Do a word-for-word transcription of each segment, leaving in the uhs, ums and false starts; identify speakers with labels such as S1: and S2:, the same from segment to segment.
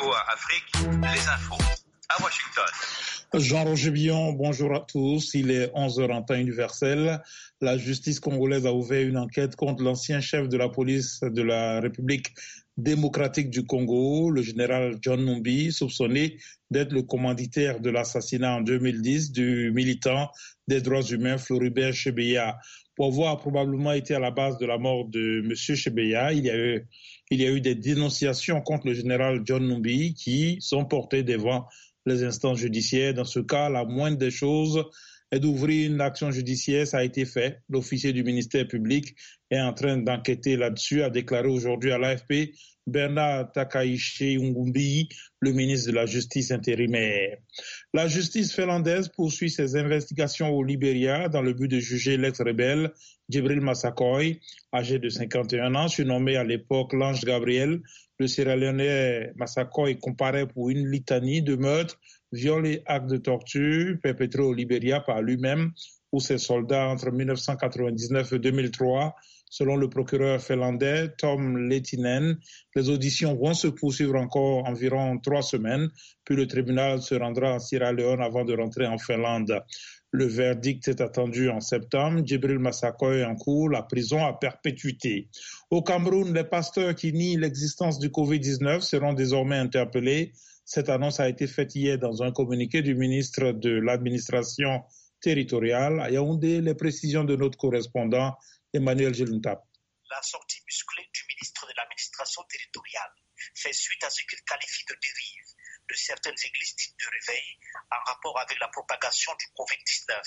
S1: V O A Afrique, les infos à Washington.
S2: Jean-Roger Billon, bonjour à tous. Il est onze heures en temps universel. La justice congolaise a ouvert une enquête contre l'ancien chef de la police de la République démocratique du Congo, le général John Numbi, soupçonné d'être le commanditaire de l'assassinat en deux mille dix du militant des droits humains Floribert Chebeya. Pour avoir probablement été à la base de la mort de M. Chebeya, il y a eu, il y a eu des dénonciations contre le général John Numbi qui sont portées devant les instances judiciaires. Dans ce cas, la moindre des choses est d'ouvrir une action judiciaire. Ça a été fait. L'officier du ministère public est en train d'enquêter là-dessus, a déclaré aujourd'hui à l'A F P Bernard Takaichi Ngumbi, le ministre de la Justice intérimaire. La justice finlandaise poursuit ses investigations au Libéria dans le but de juger l'ex-rebelle Djibril Massakoy, âgé de cinquante et un ans, surnommé à l'époque l'Ange Gabriel. Le Sierra-Léonais Massakoy comparaît pour une litanie de meurtres, viols et actes de torture perpétrés au Libéria par lui-même ou ses soldats entre dix-neuf cent quatre-vingt-dix-neuf et deux mille trois. Selon le procureur finlandais Tom Lehtinen, les auditions vont se poursuivre encore environ trois semaines, puis le tribunal se rendra en Sierra Leone avant de rentrer en Finlande. Le verdict est attendu en septembre. Djibril Massakoy encourt la prison à perpétuité. Au Cameroun, les pasteurs qui nient l'existence du covid dix-neuf seront désormais interpellés. Cette annonce a été faite hier dans un communiqué du ministre de l'administration territoriale. À Yaoundé, les précisions de notre correspondant Emmanuel Geluntap.
S3: La sortie musclée du ministre de l'administration territoriale fait suite à ce qu'il qualifie de dérive de certaines églises dites de réveil en rapport avec la propagation du covid dix-neuf.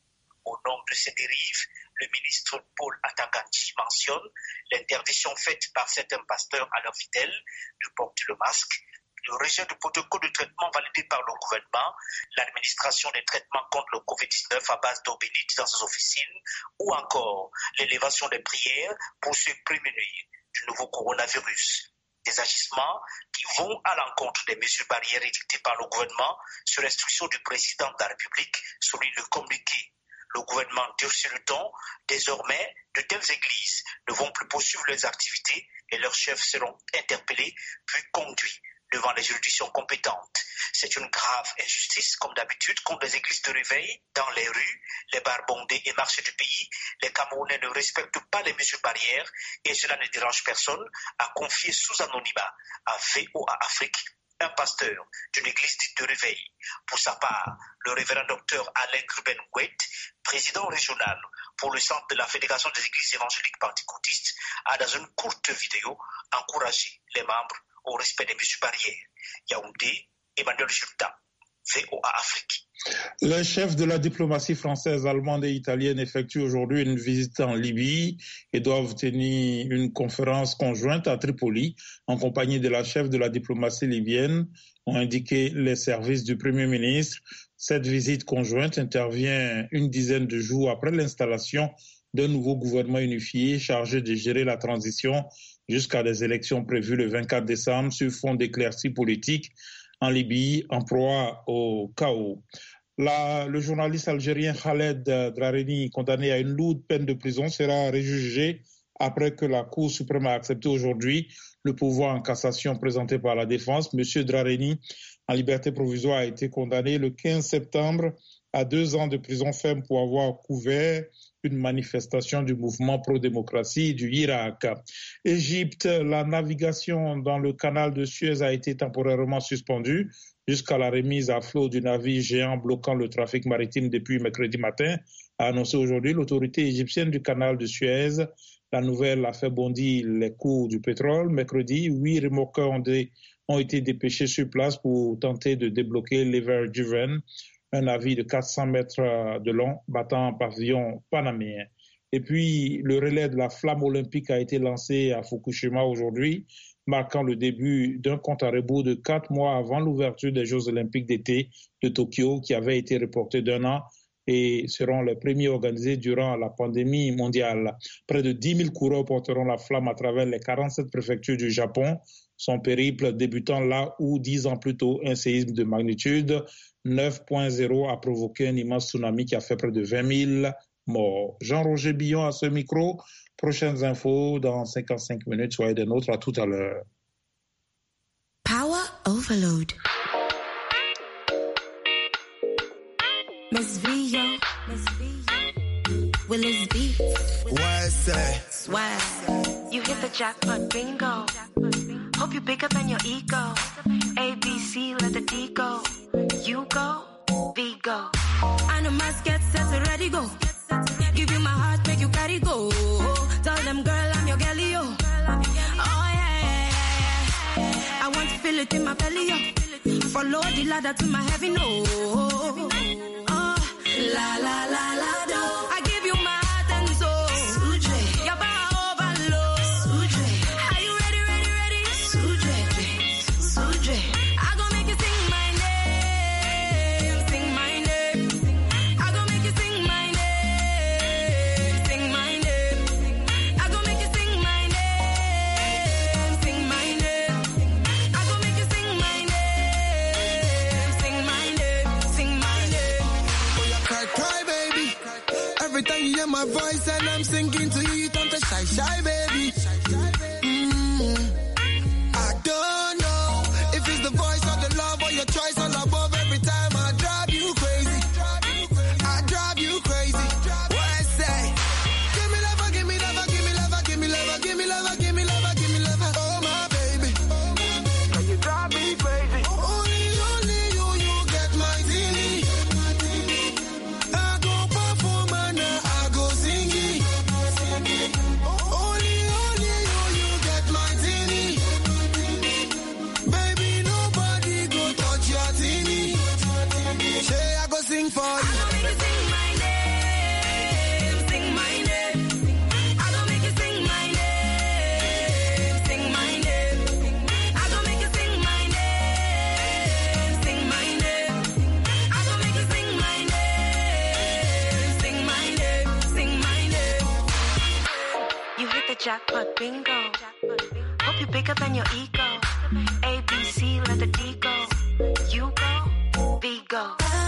S3: Au nom de ces dérives, le ministre Paul Ataganti mentionne l'interdiction faite par certains pasteurs à leurs fidèles de porter le masque, le rejet du protocole de traitement validé par le gouvernement, l'administration des traitements contre le covid dix-neuf à base d'eau bénite dans ses officines, ou encore l'élévation des prières pour se prémunir du nouveau coronavirus. Des agissements qui vont à l'encontre des mesures barrières édictées par le gouvernement sur instruction du président de la République, souligne le communiqué. Le gouvernement durcit le ton. Désormais, de telles églises ne vont plus poursuivre leurs activités et leurs chefs seront interpellés puis conduits devant les juridictions compétentes. C'est une grave injustice, comme d'habitude, contre les églises de réveil. Dans les rues, les bars bondés et marchés du pays, les Camerounais ne respectent pas les mesures barrières et cela ne dérange personne, a confié sous anonymat à V O A Afrique un pasteur d'une église dite de réveil. Pour sa part, le révérend docteur Alain Gruben-Gouet, président régional pour le centre de la Fédération des églises évangéliques pentecôtistes, a dans une courte vidéo encouragé les membres au respect des mesures barrières. Yaoundé, Emmanuel Julta, V O A Afrique.
S2: Les chefs de la diplomatie française, allemande et italienne effectuent aujourd'hui une visite en Libye et doivent tenir une conférence conjointe à Tripoli en compagnie de la chef de la diplomatie libyenne, ont indiqué les services du Premier ministre. Cette visite conjointe intervient une dizaine de jours après l'installation d'un nouveau gouvernement unifié chargé de gérer la transition jusqu'à des élections prévues le vingt-quatre décembre sur fond d'éclaircies politiques en Libye, en proie au chaos. La, le journaliste algérien Khaled Drareni, condamné à une lourde peine de prison, sera réjugé après que la Cour suprême a accepté aujourd'hui le pouvoir en cassation présenté par la défense. Monsieur Drareni, en liberté provisoire, a été condamné le quinze septembre à deux ans de prison ferme pour avoir couvert une manifestation du mouvement pro-démocratie du Irak. Égypte, la navigation dans le canal de Suez a été temporairement suspendue jusqu'à la remise à flot du navire géant bloquant le trafic maritime depuis mercredi matin, a annoncé aujourd'hui l'autorité égyptienne du canal de Suez. La nouvelle a fait bondir les cours du pétrole. Mercredi, huit remorqueurs ont, dé, ont été dépêchés sur place pour tenter de débloquer l'Ever Given, un navire de quatre cents mètres de long battant un pavillon panaméen. Et puis, le relais de la flamme olympique a été lancé à Fukushima aujourd'hui, marquant le début d'un compte à rebours de quatre mois avant l'ouverture des Jeux olympiques d'été de Tokyo, qui avait été reporté d'un an et seront les premiers organisés durant la pandémie mondiale. Près de dix mille coureurs porteront la flamme à travers les quarante-sept préfectures du Japon. Son périple débutant là où, dix ans plus tôt, un séisme de magnitude neuf virgule zéro a provoqué un immense tsunami qui a fait près de vingt mille morts. Jean-Roger Billon à ce micro. Prochaines infos dans cinquante-cinq minutes. Soyez des nôtres. À tout à l'heure.
S4: Power Overload. Miss Vio, Miss Vio, Willis Beats.
S5: What's that?
S4: Swag. You hit the jackpot, bingo. Hope you're bigger than your ego. A, B, C, let the D go. You go, V go. I know my get set, ready go. Give you my heart, make you carry go. Tell them, girl, I'm your galley, yo. Oh, yeah, yeah, yeah, yeah. I want to feel it in my belly, yo. Follow the ladder to my heavy, no. Oh, la, la, la, la, do. I give you my heart and soul. Suje. Your power overload. Suje. Are you ready, ready, ready? Suje. Suje. I gon' make you sing my name. Sing my name. I gon' make you sing my name. Sing my name. I gon' make you sing my name. Sing my name. I gon' make you sing my name. Sing my name. Sing my name.
S5: Oh, you cry, cry, baby. Every time you hear my voice and I'm singing to you, you turn to shy, shy, baby. Mm. I don't know if it's the voice or the love or your choice all above. Every time I drive you crazy. I drive you crazy. What I say? Give me love, give me love, give me love, give me love, give me love, give me love, give me love. Oh my baby, can you drive me crazy? Only, only you, you get my thing. I go perform and I go sing it. Only, only you, you get my thing. Baby, nobody go touch your thing. Say I go sing for you.
S4: I gon' make you sing my name, sing my name. I gon' make you sing my name, sing my name. I gon' make you sing my name, sing my name. I gon' make you sing my name, sing my name, sing my name. You hit the jackpot, bingo. Hope you're bigger than your ego. A, B, C, let the D go. You go, V go.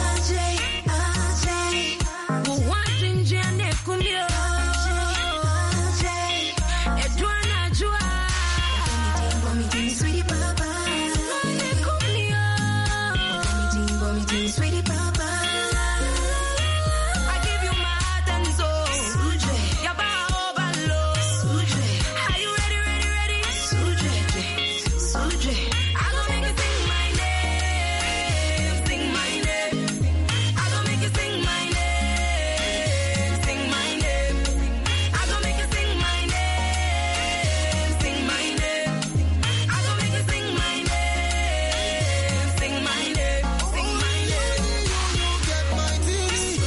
S4: I give you my heart and soul. Your power overload. Are you ready, ready, ready? I gon' make you sing my name, sing my name. I gon' make you sing my name, sing my name. I gon' make you sing my name, sing my name. I gon' make you sing my name, sing my name, sing my name.
S5: You get my thing.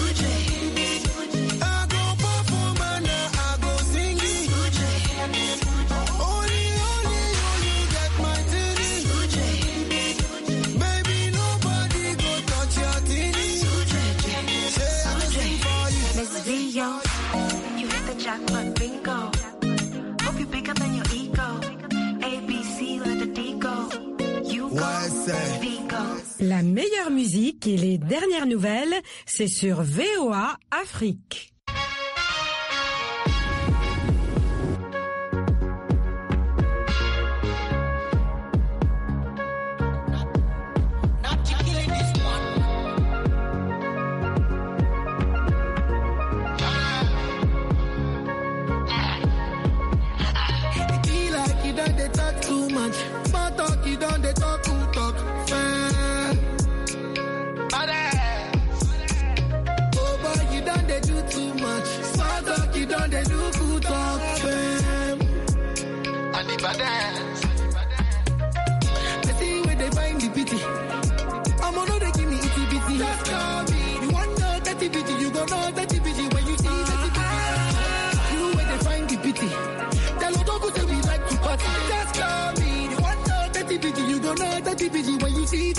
S5: I go perform and I go sing it. Only, only you, you get my thing. Baby, nobody go touch your thing. Say I go sing for you.
S4: Miss Vio, you hit the jackpot, bingo. Hope you're bigger than your ego. A, B, C, let the D go. You go,
S5: What's that?
S4: V go.
S6: La meilleure musique et les dernières nouvelles, c'est sur V O A Afrique.
S5: He like you done they talk too much. Small talk, you done they talk too talk. Fan. Oh boy, you done they do too much. Small talk, you done they do good talk. Fan. And if I dance, they see where they find the pity. I'm gonna they give me itty bitty. Just call me. You want know that bitty, you gon' know that bitty when you see that bitty. You where they find the pity. Tell her don't go say we like to party. Just call me. You want know that bitty, you gon' know that bitty when you see